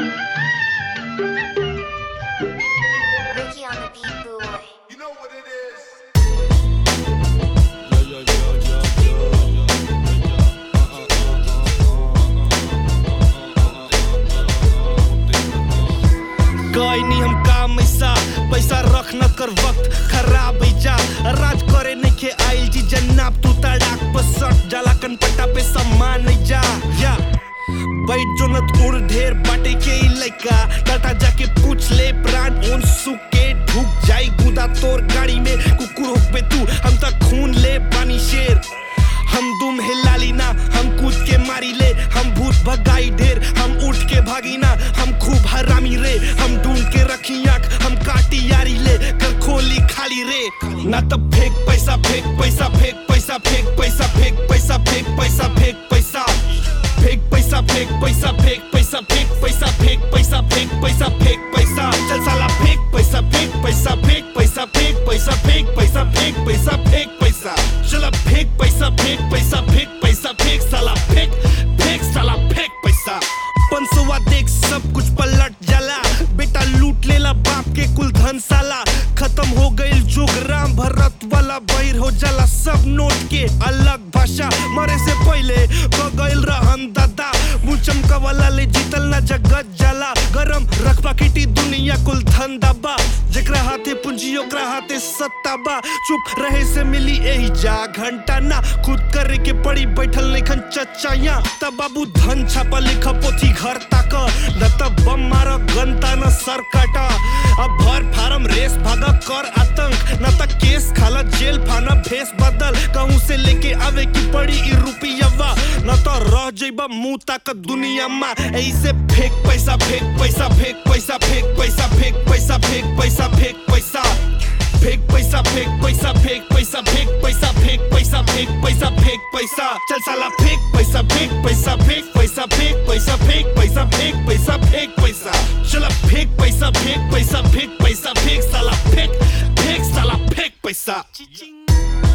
Ricky on the beat, boy. You know what it is. कोई नहीं हम काम ऐसा पैसा रख न कर वक्त खराब जा राज करे नहीं के आइल जी जन्नाब तू तड़ाक पर सट जाला कनपट्टा पे सम्मान नहीं जा या बैठ जो न उड़ ढेर बाटे के लइका टाटा जाके पूछ ले प्राण ओन सुके ढुक जाई गुदा तोर गाड़ी में कुकुर हो पे तू हम तक खून ले पानी शेर हम दुम हिलाली ना हम कूद के मारी ले हम भूत भगाई ढेर हम उठ के भागी ना हम खूब हरामी रे हम ढूंढ के रखी आंख हम काटी यारी ले कर खोली खाली रे ना तब फेंक पैसा फेंक पैसा फेंक पैसा फेंक पैसा फेंक पैसा फेंक पैसा फेंक पैसा फेंक पैसा फेंक पैसा फेंक पैसा फेंक पैसा फेंक पैसा फेंक पैसा फेंक पैसा चल साला फेंक पैसा फेंक पैसा फेंक पैसा फेंक पैसा फेंक पैसा फेंक पैसा फेंक पैसा चल फेंक पैसा फेंक पैसा फेंक पैसा फेंक साला फेंक फेंक साला फेंक पैसा पंसवा देख सब कुछ पलट जाला बेटा लूट लेला बाप के कुल धन साला खत्म हो गई जोगराम भरत वाला बहिर हो जाला सब नोट के अलग भाषा मरे से पहले बगैल रहन दादा मुचमका वाला ले जीतल ना जगत जाला गरम रखबा किटी दुनिया कुल धन दबा जेकरा हाथे पूंजी ओकरा हाथे सत्ता बा चुप रहे से मिली एही जा घंटा ना खुद करे के पड़ी बैठल लेखन चच्चाया तब बाबू धन छापा लिखा पोथी घर तक न तब बम मारा गनता न सर काटा अब भर फार्म रेस भागा कर आतंक न तक केस खाला जेल फाना भेस बदल कहूं से लेके आवे की पड़ी ई रुपयावा न तो रह जइबा मुंह तक दुनिया में ऐसे फेंक पैसा फेंक पैसा फेंक पैसा फेंक पैसा फेंक पैसा फेंक पैसा फेंक पैसा फेंक पैसा फेंक पैसा फेंक पैसा फेंक पैसा फेंक पैसा फेंक पैसा फेंक पैसा चल साला फेंक पैसा फेंक पैसा फेंक पैसा फेंक पैसा फेंक पैसा फेंक पैसा फेंक पैसा चल फेंक पैसा फेंक पैसा फेंक पैसा फेंक साला फेंक फेंक साला फेंक पैसा